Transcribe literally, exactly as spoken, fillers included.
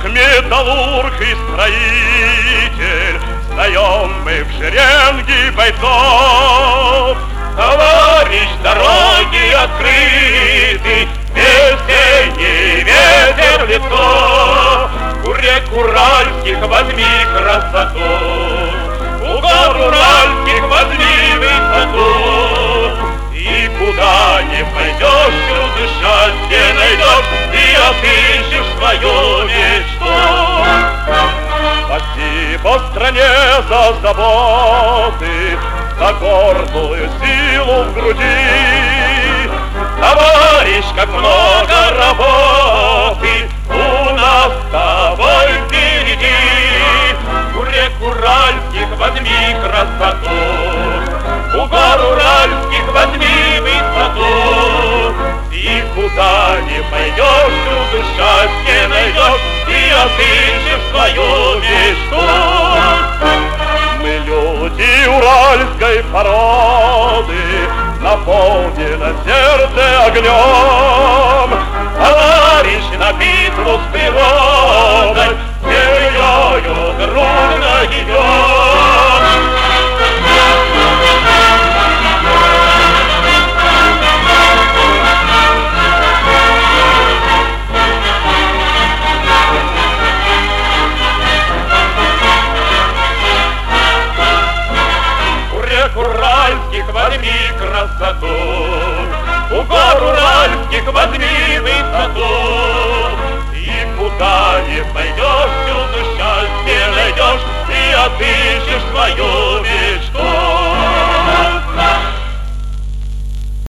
металлург и строитель, встаем мы в шеренги бойцов. Товарищ, дороги открыты, весенний ветер в лицо. У рек уральских возьми красоту, у гор уральских возьми высоту. И куда не пойдешь, всюду счастье найдешь, и отыщешь свою мечту. Спасибо стране за заботы, за гордую силу в груди. Товарищ, как много работы у нас с тобой впереди. У рек уральских возьми красоту, у гор уральских возьми высоту. И куда не пойдешь, всюду счастье найдешь, и отыщешь свою мечту. Мы люди уральской породы, наполнено сердце огнем. Товарищ, на битву с природой семьёю дружно идем. Уральских возьми красоту, у гор уральских возьми высоту. И куда не пойдешь, всюду счастье найдешь, и отыщешь свою